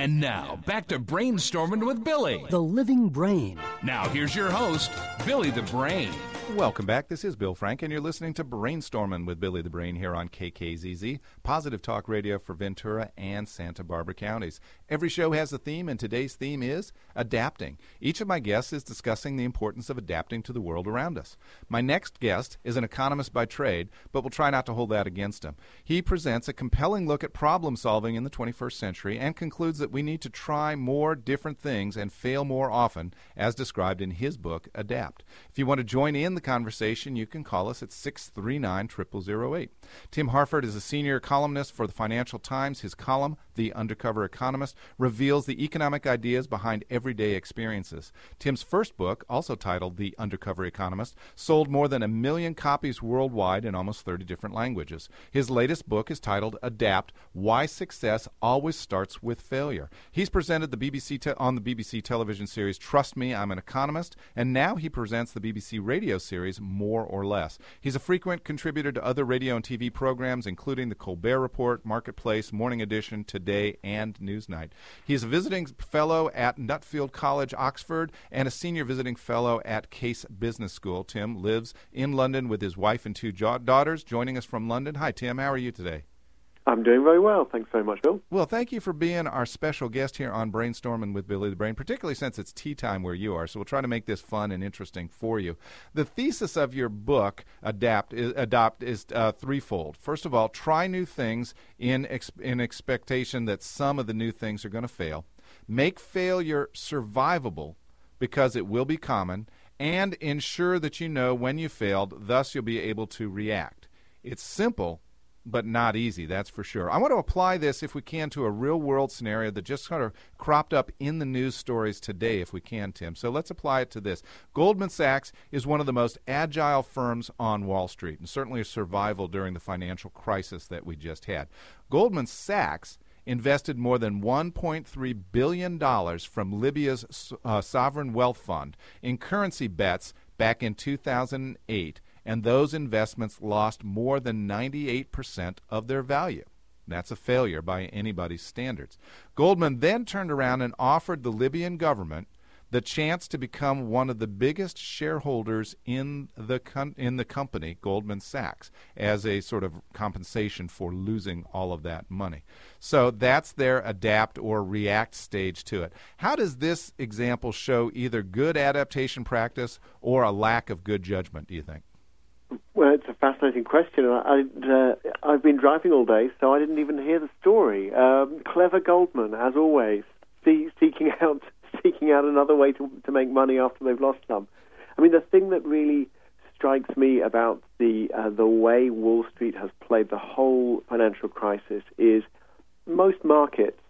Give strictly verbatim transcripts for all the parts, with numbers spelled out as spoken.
And now, back to Brainstorming with Billy. The living brain. Now, here's your host, Billy the Brain. Welcome back. This is Bill Frank, and you're listening to Brainstorming with Billy the Brain here on K K Z Z, Positive Talk Radio for Ventura and Santa Barbara counties. Every show has a theme, and today's theme is adapting. Each of my guests is discussing the importance of adapting to the world around us. My next guest is an economist by trade, but we'll try not to hold that against him. He presents a compelling look at problem solving in the twenty-first century and concludes that we need to try more different things and fail more often, as described in his book, Adapt. If you want to join in the conversation, you can call us at six three nine, zero zero zero eight. Tim Harford is a senior columnist for the Financial Times. His column, The Undercover Economist, reveals the economic ideas behind everyday experiences. Tim's first book, also titled The Undercover Economist, sold more than a million copies worldwide in almost thirty different languages. His latest book is titled Adapt, Why Success Always Starts with Failure. He's presented the B B C te- on the B B C television series Trust Me, I'm an Economist, and now he presents the B B C radio series More or Less. He's a frequent contributor to other radio and T V programs, including The Colbert Report, Marketplace, Morning Edition, Today, and Newsnight. He is a visiting fellow at Nutfield College, Oxford, and a senior visiting fellow at Case Business School. Tim lives in London with his wife and two jo- daughters. Joining us from London. Hi, Tim. How are you today? I'm doing very well. Thanks very much, Bill. Well, thank you for being our special guest here on Brainstorming with Billy the Brain, particularly since it's tea time where you are, so we'll try to make this fun and interesting for you. The thesis of your book, Adapt, is, Adopt, is uh, threefold. First of all, try new things in, ex- in expectation that some of the new things are going to fail. Make failure survivable because it will be common, and ensure that you know when you failed, thus you'll be able to react. It's simple, but not easy, that's for sure. I want to apply this, if we can, to a real-world scenario that just sort of cropped up in the news stories today, if we can, Tim. So let's apply it to this. Goldman Sachs is one of the most agile firms on Wall Street, and certainly a survival during the financial crisis that we just had. Goldman Sachs invested more than one point three billion dollars from Libya's uh, sovereign wealth fund in currency bets back in two thousand eight, and those investments lost more than ninety-eight percent of their value. That's a failure by anybody's standards. Goldman then turned around and offered the Libyan government the chance to become one of the biggest shareholders in the com- in the company, Goldman Sachs, as a sort of compensation for losing all of that money. So that's their adapt or react stage to it. How does this example show either good adaptation practice or a lack of good judgment, do you think? Well, it's a fascinating question. I, uh, I've been driving all day, so I didn't even hear the story. Um, clever Goldman, as always, see, seeking out seeking out another way to, to make money after they've lost some. I mean, the thing that really strikes me about the uh, the way Wall Street has played the whole financial crisis is most markets,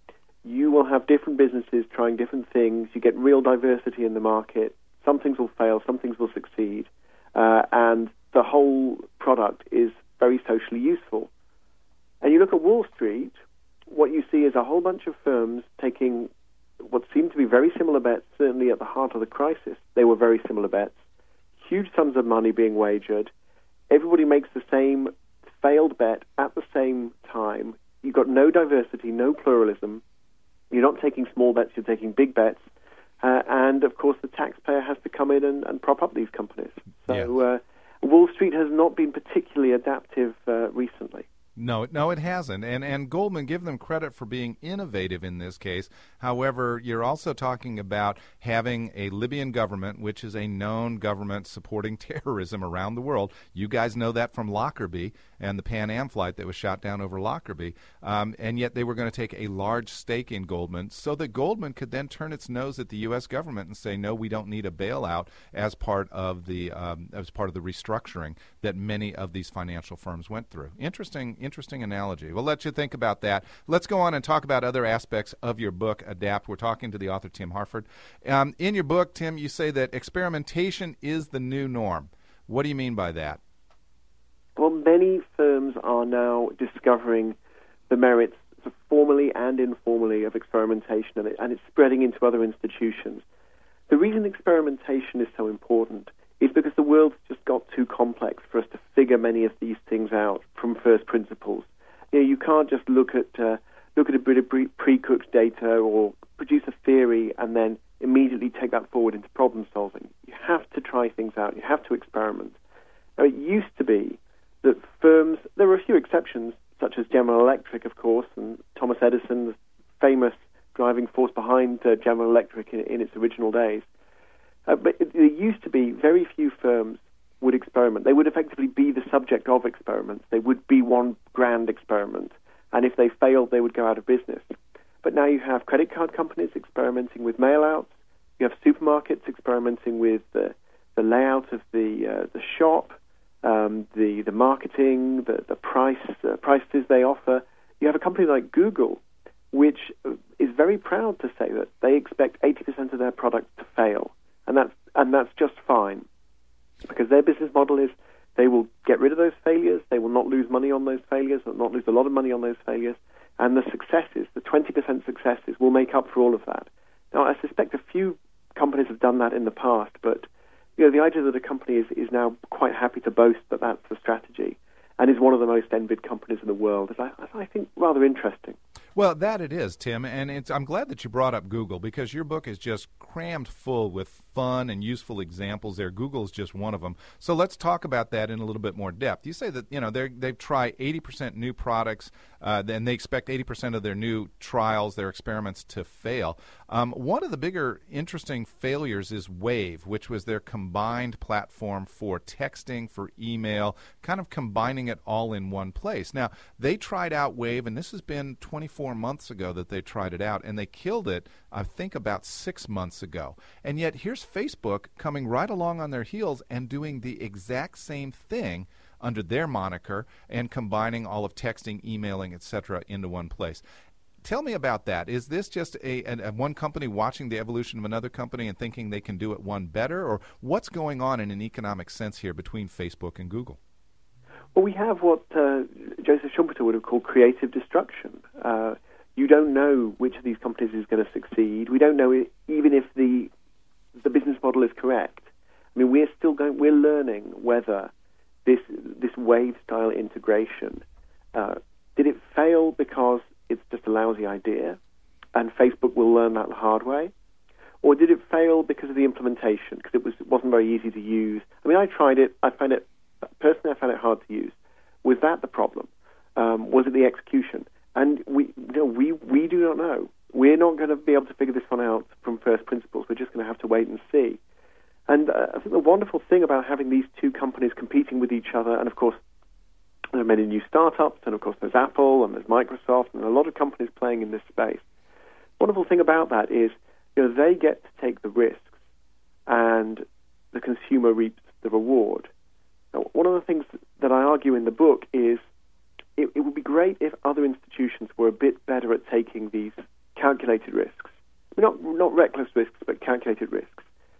you will have different businesses trying different things. You get real diversity in the market. Some things will fail, some things will succeed. Uh, and the whole product is very socially useful. And you look at Wall Street, what you see is a whole bunch of firms taking what seemed to be very similar bets, certainly at the heart of the crisis. They were very similar bets. Huge sums of money being wagered. Everybody makes the same failed bet at the same time. You've got no diversity, no pluralism. You're not taking small bets, you're taking big bets. Uh, and, of course, the taxpayer has to come in and, and prop up these companies. So yeah. uh, Wall Street has not been particularly adaptive uh, recently. No, no, it hasn't. And and Goldman, give them credit for being innovative in this case. However, you're also talking about having a Libyan government, which is a known government supporting terrorism around the world. You guys know that from Lockerbie and the Pan Am flight that was shot down over Lockerbie. Um, and yet they were going to take a large stake in Goldman so that Goldman could then turn its nose at the U S government and say, no, we don't need a bailout as part of the um, as part of the restructuring that many of these financial firms went through. Interesting. Interesting analogy. We'll let you think about that. Let's go on and talk about other aspects of your book, Adapt. We're talking to the author, Tim Harford. Um, in your book, Tim, you say that experimentation is the new norm. What do you mean by that? Well, many firms are now discovering the merits, formally and informally, of experimentation, and, it, and it's spreading into other institutions. The reason experimentation is so important is because the world's just got too complex for us to figure many of these things out from first principles. You know, you can't just look at uh, look at a bit of pre- pre-cooked data or produce a theory and then immediately take that forward into problem solving. You have to try things out. You have to experiment. Now, it used to be that firms, there were a few exceptions, such as General Electric, of course, and Thomas Edison, the famous driving force behind uh, General Electric in, in its original days. Uh, but it, there used to be very few firms would experiment. They would effectively be the subject of experiments. They would be one grand experiment. And if they failed, they would go out of business. But now you have credit card companies experimenting with mail-outs. You have supermarkets experimenting with the, the layout of the uh, the shop, um, the the marketing, the the price uh, prices they offer. You have a company like Google, which is very proud to say that they expect eighty percent of their products to fail, and that's and that's just fine, because their business model is they will get rid of those failures. They will not lose money on those failures, or not lose a lot of money on those failures. And the successes, the twenty percent successes, will make up for all of that. Now, I suspect a few companies have done that in the past, but you know, the idea that a company is, is now quite happy to boast that that's the strategy and is one of the most envied companies in the world is, I, I think, rather interesting. Well, that it is, Tim, and it's, I'm glad that you brought up Google, because your book is just crammed full with fun and useful examples there. Google is just one of them. So let's talk about that in a little bit more depth. You say that, you know, they they've tried eighty percent new products, uh, and they expect eighty percent of their new trials, their experiments, to fail. Um, one of the bigger interesting failures is Wave, which was their combined platform for texting, for email, kind of combining it all in one place. Now, they tried out Wave, and this has been twenty-four months ago that they tried it out, and they killed it, I think, about six months ago. And yet here's Facebook coming right along on their heels and doing the exact same thing under their moniker and combining all of texting, emailing, et cetera into one place. Tell me about that. Is this just a, a, a one company watching the evolution of another company and thinking they can do it one better, or what's going on in an economic sense here between Facebook and Google? Well, we have what uh, Joseph Schumpeter would have called creative destruction. Uh, you don't know which of these companies is going to succeed. We don't know it, even if the the business model is correct. I mean, we're still going. We're learning whether this this Wave-style integration uh, did it fail because it's just a lousy idea, and Facebook will learn that the hard way, or did it fail because of the implementation? Because it was it wasn't very easy to use. I mean, I tried it. I found it personally. I found it hard to use. Was that the problem? Um, was it the execution? And we, you know, we we do not know. We're not going to be able to figure this one out from first principles. We're just going to have to wait and see. And uh, I think the wonderful thing about having these two companies competing with each other, and of course, there are many new startups, and of course there's Apple, and there's Microsoft, and a lot of companies playing in this space. The wonderful thing about that is, you know, they get to take the risks, and the consumer reaps the reward. Now, one of the things that I argue in the book is it, it would be great if other institutions were a bit better at taking these calculated risks. I mean, not, not reckless risks, but calculated risks.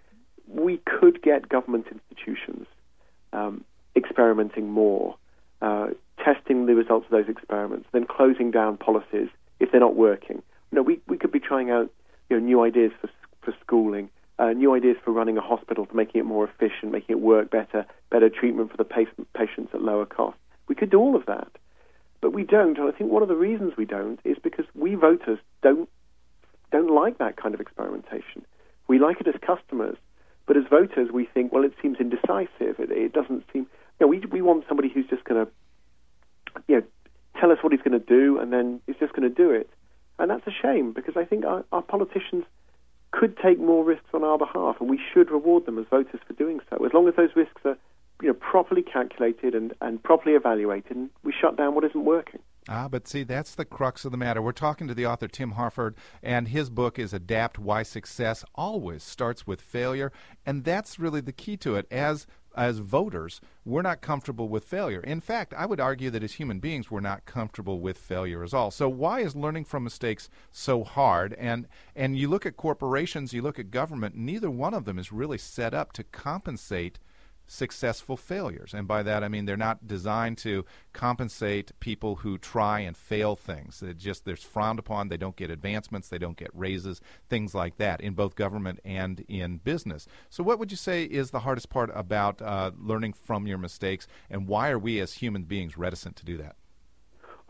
We could get government institutions um, experimenting more, uh, testing the results of those experiments, then closing down policies if they're not working. You know, we, we could be trying out you know, new ideas for for schooling, uh, new ideas for running a hospital, for making it more efficient, making it work better, better treatment for the patient, patients at lower cost. We could do all of that, but we don't. And I think one of the reasons we don't is because we voters don't don't like that kind of experimentation. We like it as customers, but as voters, we think, well, it seems indecisive. It, it doesn't seem. You know, we we want somebody who's just going to, you know, tell us what he's going to do, and then he's just going to do it. And that's a shame, because I think our, our politicians could take more risks on our behalf, and we should reward them as voters for doing so, as long as those risks are, you know, properly calculated and, and properly evaluated, and we shut down what isn't working. Ah, but see, that's the crux of the matter. We're talking to the author, Tim Harford, and his book is Adapt: Why Success Always Starts with Failure, and that's really the key to it. As as voters, we're not comfortable with failure. In fact, I would argue that as human beings, we're not comfortable with failure at all. So why is learning from mistakes so hard? And and you look at corporations, you look at government, neither one of them is really set up to compensate successful failures. And by that I mean they're not designed to compensate people who try and fail things. It just they're frowned upon. They don't get advancements. They don't get raises, things like that in both government and in business. So what would you say is the hardest part about uh, learning from your mistakes, and why are we as human beings reticent to do that?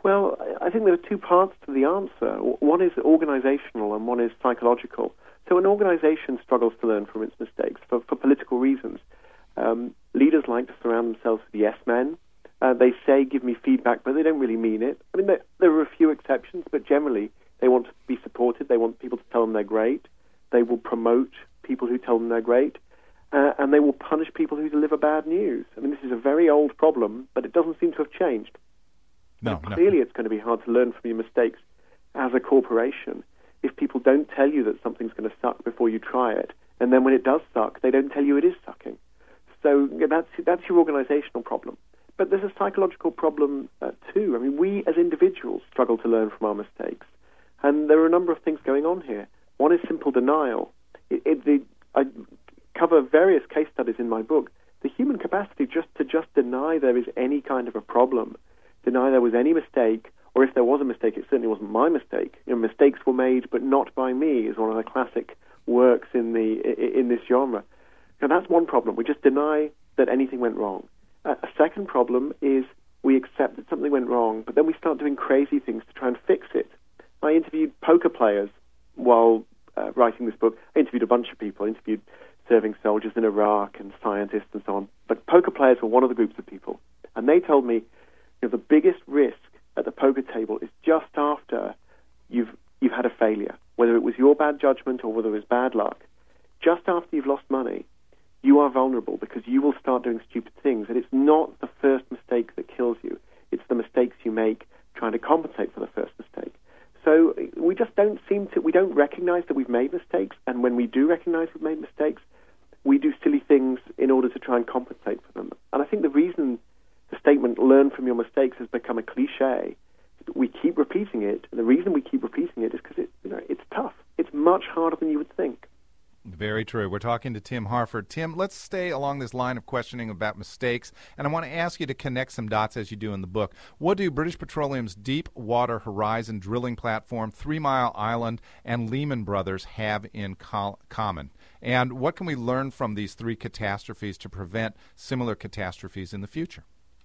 Well, I think there are two parts to the answer. One is organizational and one is psychological. So an organization struggles to learn from its mistakes for, for political reasons. Um, leaders like to surround themselves with yes men. Uh, they say, give me feedback, but they don't really mean it. I mean, there, there are a few exceptions, but generally they want to be supported. They want people to tell them they're great. They will promote people who tell them they're great. Uh, and they will punish people who deliver bad news. I mean, this is a very old problem, but it doesn't seem to have changed. No, no. Clearly it's going to be hard to learn from your mistakes as a corporation if people don't tell you that something's going to suck before you try it, and then when it does suck, they don't tell you it is sucking. So yeah, that's that's your organizational problem. But there's a psychological problem uh, too. I mean, we as individuals struggle to learn from our mistakes, and there are a number of things going on here. One is simple denial. It, it, the, I cover various case studies in my book. The human capacity just to just deny there is any kind of a problem, deny there was any mistake, or if there was a mistake, it certainly wasn't my mistake. You know, mistakes were made, but not by me, is one of the classic works in the in this genre. Now that's one problem. We just deny that anything went wrong. Uh, a second problem is we accept that something went wrong, but then we start doing crazy things to try and fix it. I interviewed poker players while uh, writing this book. I interviewed a bunch of people. I interviewed serving soldiers in Iraq and scientists and so on. But poker players were one of the groups of people. And they told me, you know, the biggest risk at the poker table is just after you've you've had a failure, whether it was your bad judgment or whether it was bad luck. Just after you've lost money, you are vulnerable because you will start doing stupid things. And it's not the first mistake that kills you. It's the mistakes you make trying to compensate for the first mistake. So we just don't seem to, we don't recognize that we've made mistakes. And when we do recognize we've made mistakes, we do silly things in order to try and compensate for them. And I think the reason the statement, learn from your mistakes, has become a cliche, we keep repeating it. And the reason we keep repeating it is because it, you know, it's tough. It's much harder than you would think. Very true. We're talking to Tim Harford. Tim, let's stay along this line of questioning about mistakes, and I want to ask you to connect some dots as you do in the book. What do British Petroleum's Deepwater Horizon drilling platform, Three Mile Island, and Lehman Brothers have in co- common? And what can we learn from these three catastrophes to prevent similar catastrophes in the future?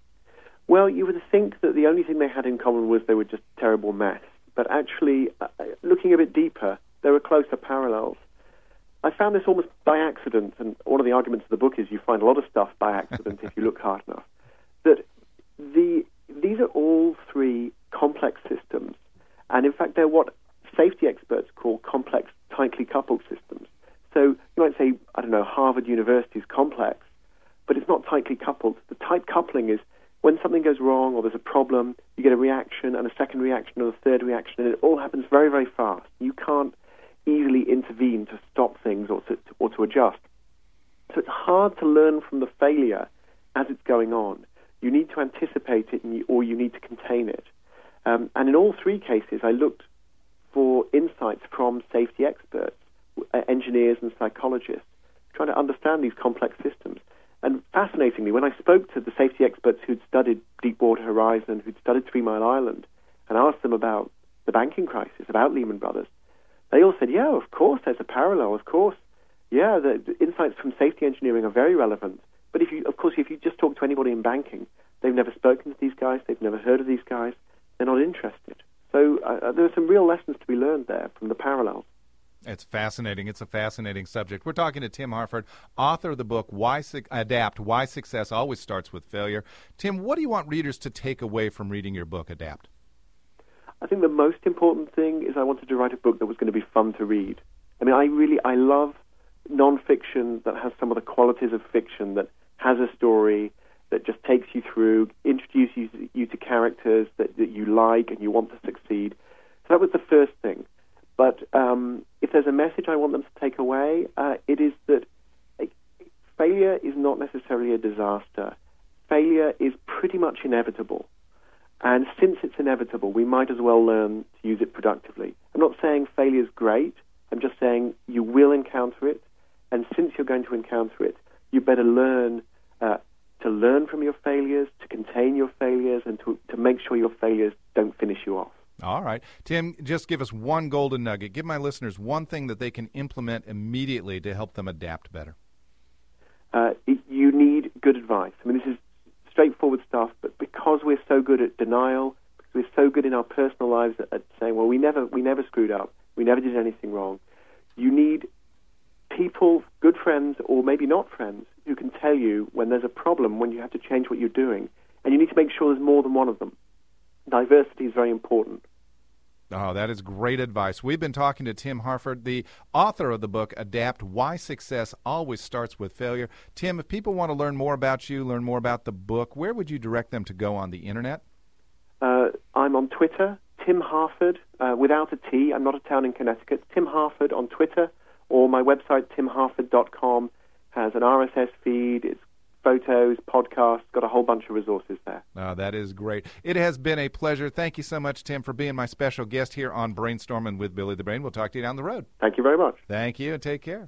Well, you would think that the only thing they had in common was they were just terrible mess. But actually, uh, looking a bit deeper, there are closer parallels. I found this almost by accident, and one of the arguments of the book is you find a lot of stuff by accident if you look hard enough, that the these are all three complex systems, and in fact they're what safety experts call complex, tightly coupled systems. So you might say, I don't know, Harvard University is complex, but it's not tightly coupled. The tight coupling is when something goes wrong or there's a problem, you get a reaction and a second reaction and a third reaction, and it all happens very, very fast. You can't easily intervene to stop things or to, or to adjust. So it's hard to learn from the failure as it's going on. You need to anticipate it and you, or you need to contain it. Um, and in all three cases, I looked for insights from safety experts, uh, engineers and psychologists, trying to understand these complex systems. And fascinatingly, when I spoke to the safety experts who'd studied Deepwater Horizon, who'd studied Three Mile Island, and asked them about the banking crisis, about Lehman Brothers, they all said, yeah, of course, there's a parallel, of course. Yeah, the, the insights from safety engineering are very relevant. But if you, of course, if you just talk to anybody in banking, they've never spoken to these guys, they've never heard of these guys, they're not interested. So uh, there are some real lessons to be learned there from the parallels. It's fascinating. It's a fascinating subject. We're talking to Tim Harford, author of the book Why Su- Adapt, Why Success Always Starts with Failure. Tim, what do you want readers to take away from reading your book, Adapt? I think the most important thing is I wanted to write a book that was going to be fun to read. I mean, I really, I love nonfiction that has some of the qualities of fiction, that has a story, that just takes you through, introduces you to characters that, that you like and you want to succeed. So that was the first thing. But um, if there's a message I want them to take away, uh, it is that uh, failure is not necessarily a disaster. Failure is pretty much inevitable. And since it's inevitable, we might as well learn to use it productively. I'm not saying failure is great. I'm just saying you will encounter it. And since you're going to encounter it, you better learn uh, to learn from your failures, to contain your failures, and to, to make sure your failures don't finish you off. All right. Tim, just give us one golden nugget. Give my listeners one thing that they can implement immediately to help them adapt better. Uh, you need good advice. I mean, this is straightforward stuff, but because we're so good at denial, We're so good in our personal lives at, at saying, well, we never, we never screwed up. We never did anything wrong. You need people, good friends, or maybe not friends, who can tell you when there's a problem, when you have to change what you're doing. And you need to make sure there's more than one of them. Diversity is very important. Oh, that is great advice. We've been talking to Tim Harford, the author of the book, Adapt, Why Success Always Starts with Failure. Tim, if people want to learn more about you, learn more about the book, where would you direct them to go on the Internet? Uh, I'm on Twitter, Tim Harford, uh, without a T. I'm not a town in Connecticut. Tim Harford on Twitter, or my website, tim harford dot com, has an R S S feed. It's photos, podcasts, got a whole bunch of resources there. Oh, that is great. It has been a pleasure. Thank you so much, Tim, for being my special guest here on Brainstorming with Billy the Brain. We'll talk to you down the road. Thank you very much. Thank you, and take care.